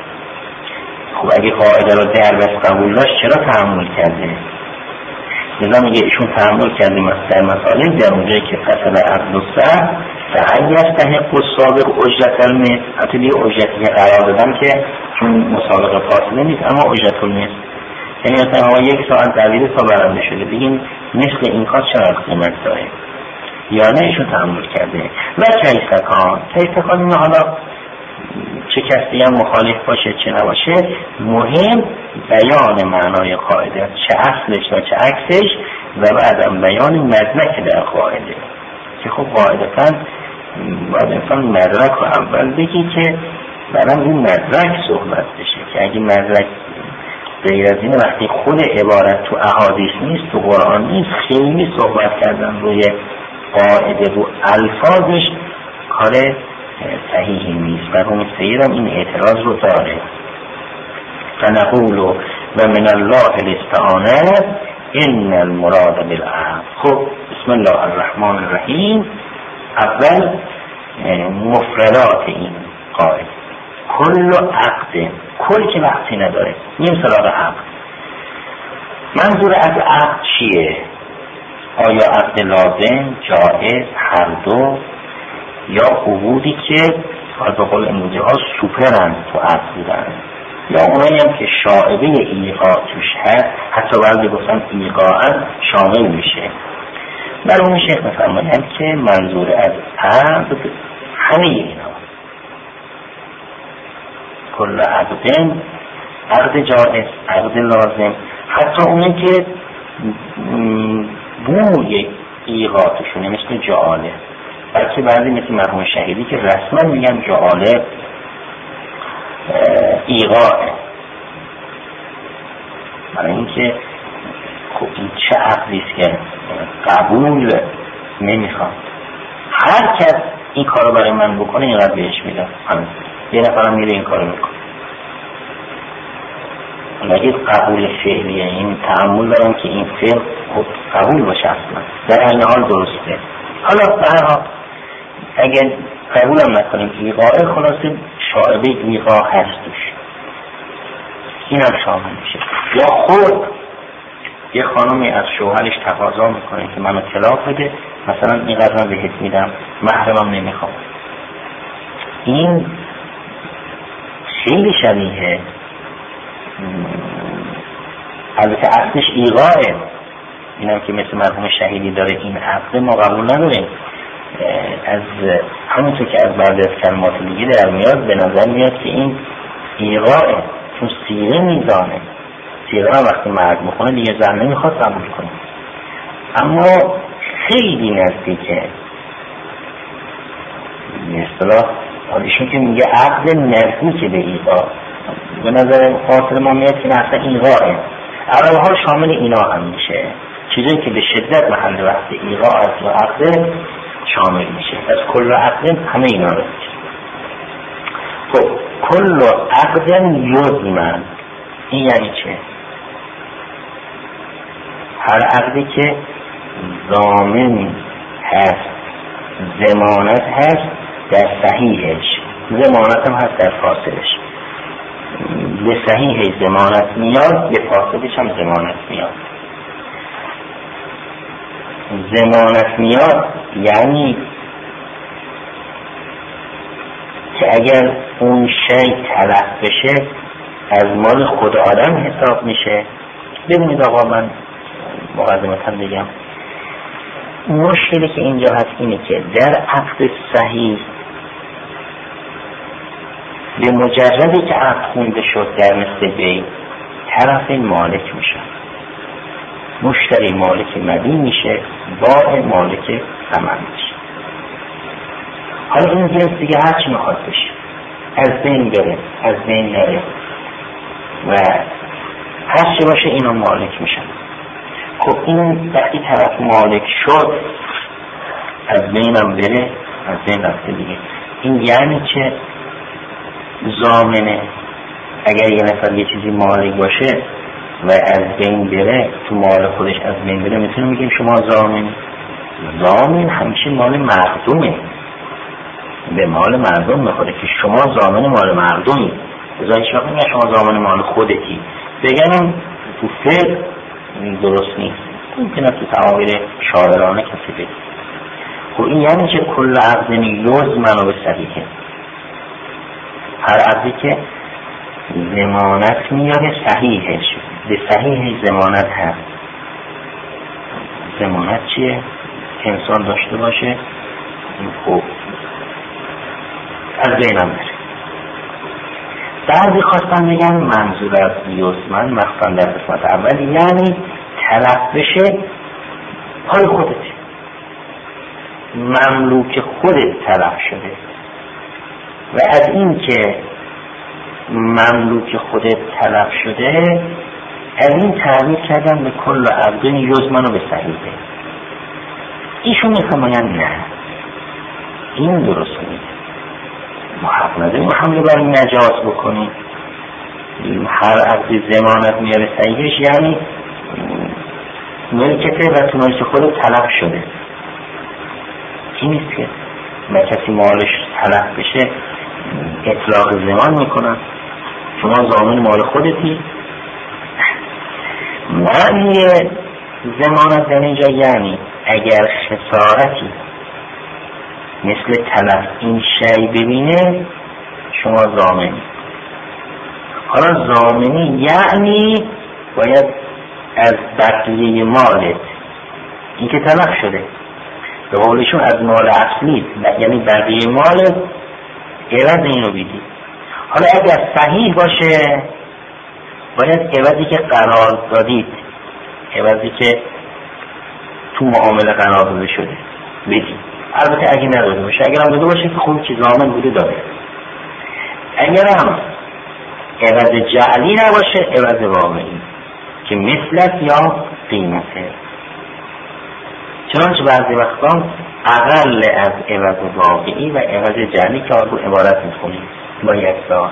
خب اگه قاعده رو در بس قبول داشت چرا تحمل کرده؟ لذا میگه ایشون تحمل کرده در مسائل در اونجایی که فصل عقد و سر فعی یستحق السابق اجرت المثل، حتی دیگه اجرتی که قرار دادم که چون مسابقه فاصله نیست اما اجرت المثل، یعنی مثلا یک ساعت دویده تا برنده شده، بگیم مثل این کار چقدر قیمت داره، یا نه ایشون تحمل کرده. و کیفکان کیفکان این حالا چه کسی هم مخالف باشه چه نباشه، مهم بیان معنای قاعده، چه اصلش و چه عکسش، و بعدم بیان مدرک در قاعده، که خب قاعدتا باید انسان مدرک رو اول بگی که بعدم این مدرک صحبت بشه، که اگه مدرک غیر از این وقتی خود عبارت تو احادیث نیست تو قرآن نیست، خیلی صحبت کردن روی قاعده رو الفاظش کار صحیحی نیست. و روم سیرم این اعتراض رو داره. فنقول و من الله الاستعانه ان المراد بالعقد. خب بسم الله الرحمن الرحیم. اول مفردات این قاعده، کل عقد، کل که وقتی نداره نیم سراغ عقد. منظور از عقد چیه؟ آیا عقد لازم، جائز، هر دو، یا عقودی که به قول امروزی ها سوپرن تو عقد بودن، یا اونایی هم که شائبه ایقاع توش هست، حتی بعضی گفتن ایقاعا شامل میشه. برای اون شیخ میفرمایند که منظور از عقد همه اینا، کل عقد، عقد جائز، عقد لازم، حتی اونی که بوی ایقاعتشونه مثل جعاله، بلکه بعضی مثل مرحوم شهیدی که رسما میگن جعاله ایقاعه، برای اینکه خب این چه عقلیست که قبول نمیخواد. هر کس این کارو برای من بکنه اینقدر بهش میدم، یه نفرم میره این کارو میکنه. اگه قبول فعلیه، این تعامل دارم که این فعل خب قبول باشه اصلا در این حال درسته. حالا به هر حال اگر قبولم نکنیم ایقاعه، خلاصه شائبه ایقاع هست توش، این هم شامل میشه. یا خود یه خانمی از شوهرش تقاضا میکنه که منو طلاق بده، مثلا اینقدر من بهت میدم، محرمم نمیخوام. این خیلی شبیه، البته اصلش ایقاعه، اینم که مثل مرحوم شهیدی داره این عقد ما قبول نداریم. از همونطور که از بعد از کلمات دیگه در میاد به نظر میاد که این ایقاعه، چون سیغه میزانه، سیغه هم وقتی مرد میخونه دیگه زن نمیخواد قبول کنه. اما خیلی نزدیکه، مثلا ایشون که میگه عقد نزدیک به ایقاع، به نظر خاطر ما میاد که مثلا ایقاعه. عقل ها شامل اینا هم میشه، چیزایی که به شدت محل وقت ایقاع از و عقد شامل میشه. از کل عقد همه اینا رو میشه. خب کل عقد یضمن، این یعنی چه؟ هر عقدی که ضامن هست، ضمانت هست در صحیحش، ضمانت هم هست در فاسدش. به صحیح ضمانت میاد، به فاسدش هم ضمانت میاد. ضمانت میاد یعنی که اگر اون شی تلف بشه از مال خود آدم حساب میشه. ببینید آقا، من مقدمتا بگم مشکلی که اینجا هست اینه که در عقد صحیح به مجردی که عقد خونده شد در مثل بی، طرف مالک میشه، مشتری مالک مدین میشه، بائع مالک ثمن میشه. حالا این جنس دیگه هر چی میخواد بشه، از بین بره از بین نره و هر چی باشه اینا مالک میشن. خب این وقتی طرف مالک شد از بینم بره از بین رفته دیگه. این یعنی که ضامنه اگر یه نفر یه چیزی مالک باشه و از بین بره، تو مال خودش از بین بره، میتونیم بگیم شما ضامنی. ضامن همیشه مال مردمه، به مال مردم میخوره که شما ضامن مال مردمی. بذار هیچ وقت نگه شما ضامن مال خودتی، بگنم تو فقه درست نیست، ممکنه تو تعابیر شاعرانه کسی بگه. خب این یعنی که کل عقد یضمن به صحیحه، هر عقدی که ضمانت میاره صحیحش، به صحیح ضمانت هست. ضمانت چیه؟ که انسان داشته باشه خب از بینم بره. بعضی خواستن بگن منظور از یضمن مخصوصا در قسمت اول یعنی تلف بشه پای خودت، مملوک خودت تلف شده و از این که مملوک خودت تلف شده از این تعبیر کردن به کل عقد یضمن و به صحیحه. ایشون میفرمایند نه، این درست نیست، ما حق نداریم حمله بر نجات بکنیم. هر عقد ضمانت میاره صحیحش یعنی ملکته و تو ملک خود تلف شده. این نیست که نه کسی مالش تلف بشه اطلاق ضمان میکنن، شما ضامن مال خودتی. معنی ضمانت در اینجا یعنی اگر خسارتی مثل تلف این شی ببینه شما ضامنی. حالا ضامنی یعنی باید از بقیه مالت، این که تلف شده به قولشون از مال اصلی یعنی بقیه مالت عوض اینو بیدی. حالا اگر صحیح باشه باید عوضی که قرار دادید، عوضی که تو معامله قرار داده شده بدی. البته اگه نداده باشه، اگر هم داده باشه که خوب چیز ضامن بوده داره. اگر هم عوض جعلی نباشه عوض واقعی که مثلت یا قیمته. چنانچه بعضی وقتا اقل از عوض واقعی و عوض جعلی که آن رو عبارت میکنیم با یک ساعت.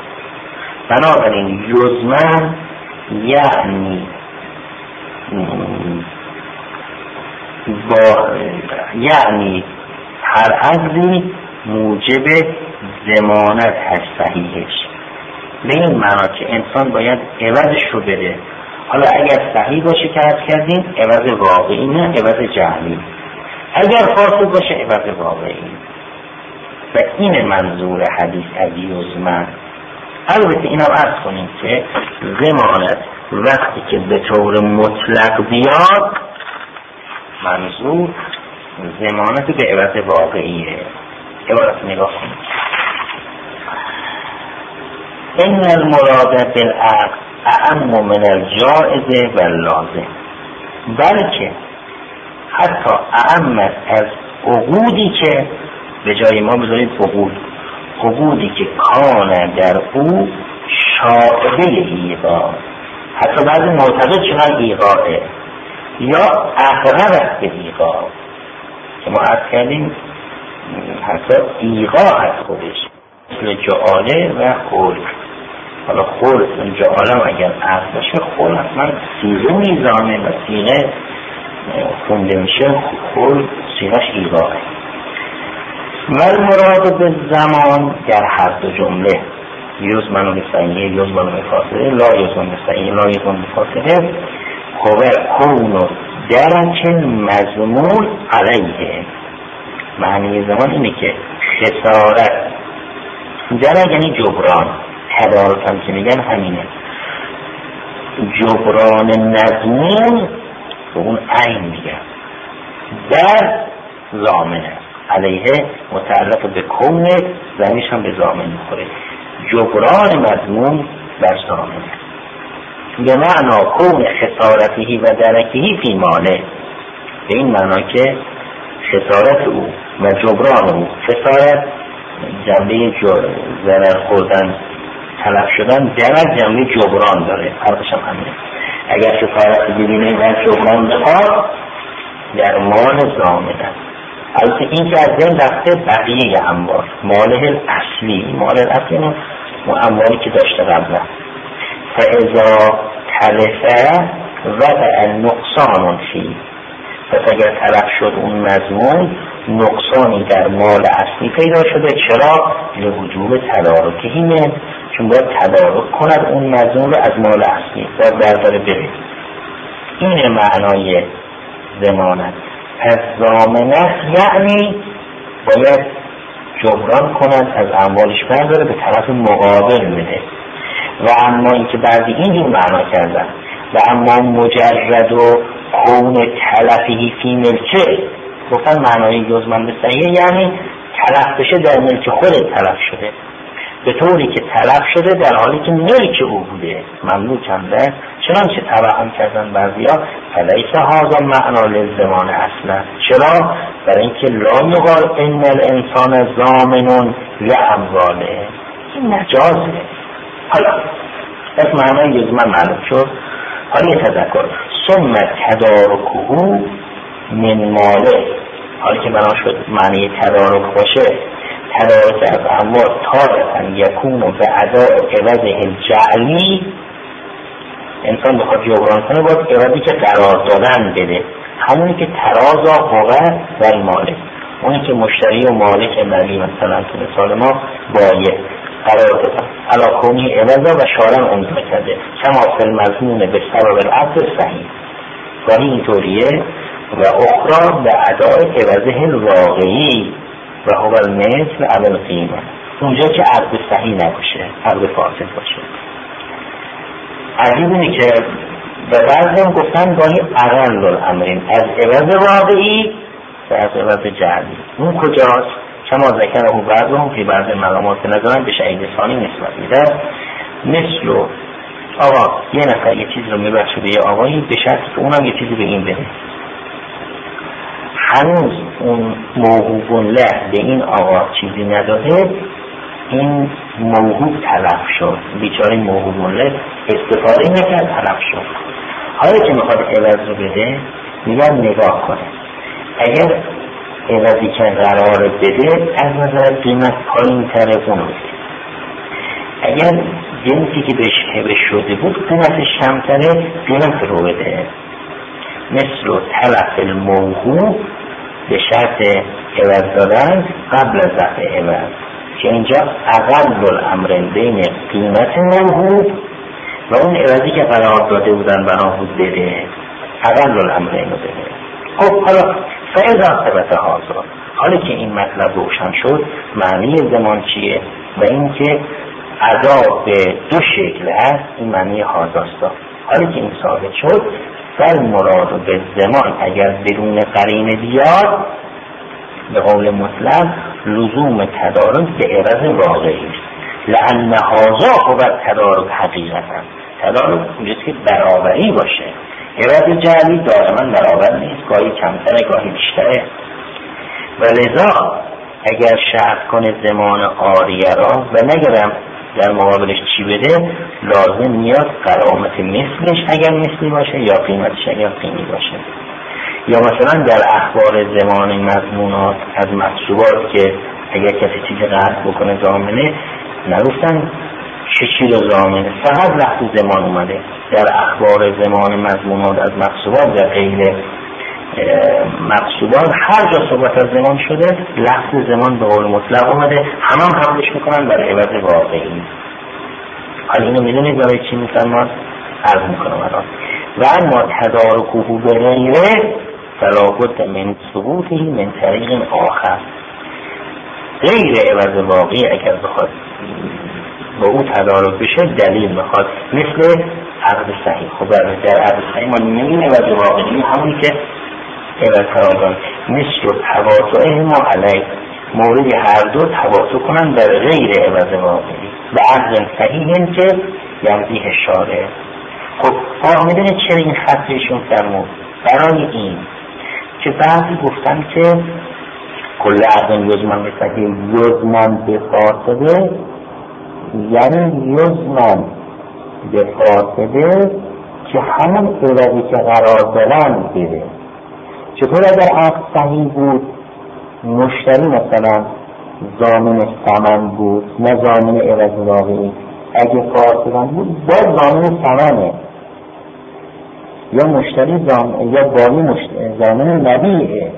بنابراین یضمن یعنی با یعنی هر عقدی موجب ضمانت هست صحیحش، به این معنا که انسان باید عوضش رو بده. حالا اگر صحیح باشه که عرض کردیم عوض واقعی، نه عوض جعلی. اگر فاسد باشه عوض واقعی. و این منظور حدیث از یزمن. البته اینم عرض کنیم که ضمانت وقتی که به طور مطلق بیاد منظور ضمانت به عوض واقعیه. عبارت نگاه کنیم. این المراد بالعقد اعم من الجائز و اللازم، بلکه حتی اعم از عقودی که به جای ما بذارید عقود عقودی که کان در او شاعبه ایقا، حتی بعضی معتقد شدن ایقاعه یا اقرب است به ایقا که ما عرض کردیم حتی ایقا از خودش مثل جعاله و خلق. حالا خلق و جعاله اگر عرض باشه خلق اصلا سیغه میزانه و سیغه خونده میشه، خلق سیغش ایقاه. و المراد به زمان در هر دو جمله یزمن و بسعیه یزمن و بفاصله لا یزمن بسعیه لا یزمن بفاصله خوبه کون و درک مضمون علیه. معنی زمان اینه که خسارت درک یعنی جبران، تدارک هم که میگن همینه، جبران مضمون به اون عین میگن در ضامنه علیه متعلق به کون، زمیش هم به ضامن میخوره. جبران مضمون بر ضامنه به معنا کون خسارتهی و درکهی فی ماله، به این معنا که خسارت او و جبران او، خسارت جنبه ضرر خوردن تلف شدن، درک جنبه جبران داره، فرقش هم همینه. اگر خسارت ببینه و جبران بخواد در مال ضامنه. البته این که از این رفته بقیه اموال، ماله اصلی، مال اصلی نه اموالی که داشته قبلا. فاذا تلفه وضع نقصان فی، پس اگر تلف شد اون مضمون نقصانی در مال اصلی پیدا شده. چرا؟ لوجوب تدارکهینه، چون باید تدارک کند اون مضمون رو از مال اصلی باید برداره بره. این معنای ضمانت. پس ضامنه یعنی باید جبران کند، از اموالش برداره به طرف مقابل بده. و اما این که بعضی اینجور معنا کردن و اما مجرد و کون تلفی فی ملکه، گفتن معنای یزمن بسعیه یعنی تلف بشه در ملک خود تلف شده، به طوری که تلف شده در حالی که ملک او بوده، مملوک هم ده. چنانچه توهم کردن بعضیا فلیس هذا معنا للضمان اصلا. چرا؟ برای اینکه لا یقال ان الانسان ضامن لامواله، این نجازه. حالا از معنای یزمن معلوم شد. حالا یه تذکر ثم تدارکه من ماله، حالا که بنا شد معنی تدارک باشه، تدارک از اموال تارتا یکون و به اداء عوضه الجعلی، انسان بخواد جبران کنه باید عوضی که قرار دادن بده، همونی که ترازا قوه و ماله، اونی که مشتری و مالک ملی مثلا که مثال ما بایه قرار دادن علا کنی عوضا و شارن امضا کرده کما فی المضمون به سبب العقد صحیح، گاهی اینطوریه و اخرى به اداء عوضه الواقعی و هو المثل علی القیمه، اونجا که عقد صحیح نباشه، عقد فاسد باشه. عجیب اینه که به بعضی هم گفتن گاهی اقل الامرین از عوض واقعی و از عوض جعلی. اون کجاست؟ کما ذکر او بعض هم که بعض مقامات نظرن به شهید ثانی نسبت میده، مثل آقا یه نفر یه چیز رو میبخشه به یه آقایی به شرطی که اونم یه چیزی به این بده، هنوز اون موهوب له به این آقا چیزی نداده، این موهوب تلف شد، بیچاره موهوب له استفاده نکرد تلف شد. حالا که میخواد عوض رو بده میگن نگاه کنه، اگر عوضی که قرار بده از نظر قیمت پایین تره اون بده، اگر جنسی که بهش هبه شده بود قیمتش کمتره قیمت رو بده. مثل تلف الموهوب به شرط عوض دادن قبل از دفع عوض، که اینجا اقل الامر بین قیمت موهوب و اون عوضی که قرار داده بودن بنا بود بده، اقل الامر اینو بده. خب حالا فعلا ثبت حاضر، حالا که این مطلب روشن شد معنی زمان چیه و اینکه ادا به دو شکل هست، این معنی حاضرستا. حالا که این ثابت شد فل مراد به زمان اگر بدون قرینه بیاد به قول مطلق لزوم تدارک به عوض واقعی است. لأن هذا هو تدارک حقیقتا، تدارک اینجاست که برابری باشه، عوض جعلی دائما برابر نیست، گاهی کمتره گاهی بیشتره. و لذا اگر شرط کنه زمان آریه را و نگرم در مقابلش چی بده، لازم میاد قرامت مثلش اگر مثلی باشه یا قیمتش اگر قیمی باشه. یا مثلا در اخبار زمان مضمونات از محسوبات که اگر کسی چیز قرض بکنه زامنه، نگفتن چه چیز زامنه، فقط لفظ زمان اومده. در اخبار زمان مضمونات از محسوبات در غیر مقصودات هر جا صحبت از زمان شده لفظ زمان به قول مطلق اومده، همه هم حملش میکنن بر عوض واقعی. حالا اینو میدونید برای چی میفرمان؟ عرض میکنم الان. و اما تدارکه به غیره فلا بد من ثبوته من طریق آخر، غیر عوض واقعی اگر بخواد با او تدارک بشه دلیل میخواد، مثل عقد صحیح. خب در عقد صحیح ما نمیدونیم عوض واقعی همونی که عوض قرارداد، مثل تواطؤه ما علیه، مورد هر دو تواطؤ کنن در غیر عوض واقعی به عقد صحیح که یمضیه شارع. خب آقا میدونه چرا این خطشون فرمود؟ برای این که بعضی گفتن که کل عقد یزمن به صحیح یزمن به فاسده، یعنی یزمن به فاسده که همون عوضی که قرار دادن بده. چطور اگر عقد صحیح بود مشتری مثلا ضامن ثمن بود نه ضامن عوض واقعی، اگه فاسدن بود باز ضامن ثمنه، یا مشتری ضامن یا بانی ضامن مبیعه،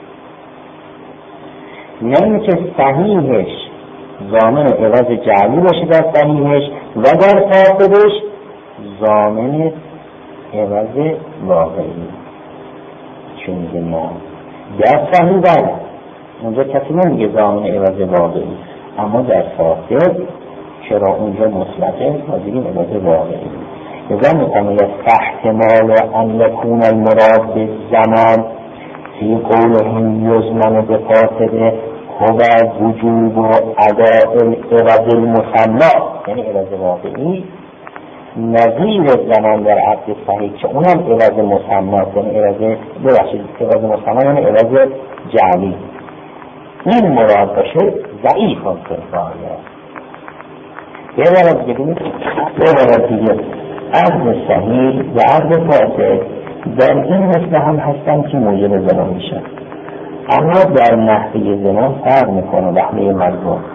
نه اینکه صحیحش ضامن عوض جعلی باشه در صحیحش و در فاسدش ضامن عوض واقعی. چون میگه ما در صحیح بله اونجا کسی نمیگه ضامن عوض واقعی، اما در فاسد چرا اونجا مطلقه و دیگه عوض واقعی. لذا میکنه فاحتمال ان یکون المراد به زمان فی قولهم یزمن به فاسده هو وجوب و اداء العوض المسمى، یعنی عوض واقعی نظیر زمان در عقد صحیح که اونم عوض مسمى، یعنی عوض ببخشید عوض مسمى یعنی عوض جعلی. این مراد باشه ضعیف هم فرقایه. یه مراد دیگه یه مراد دیگه عقد صحیح و عقد فاسد در این مثل هم هستن که موجب زنا میشن، اما در نحوه زنا فرق میکنه نحوه مضمون.